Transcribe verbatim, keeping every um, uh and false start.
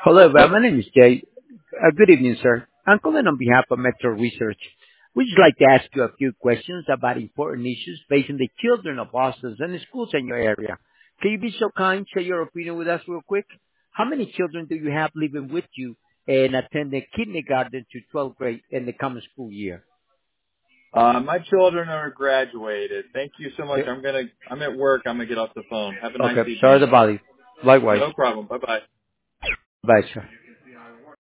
Hello, uh, my name is Jay. Uh, good evening, sir. I'm calling on behalf of Metro Research. We'd just like to ask you a few questions about important issues facing the children of Boston and the schools in your area. Can you be so kind, share your opinion with us real quick? How many children do you have living with you and attending kindergarten to twelfth grade in the coming school year? Uh, my children are graduated. Thank you so much. Okay, I'm gonna, I'm at work. I'm gonna get off the phone. Have a nice okay, sorry evening. to bother you. Likewise. No problem. Bye bye. Bye, sir.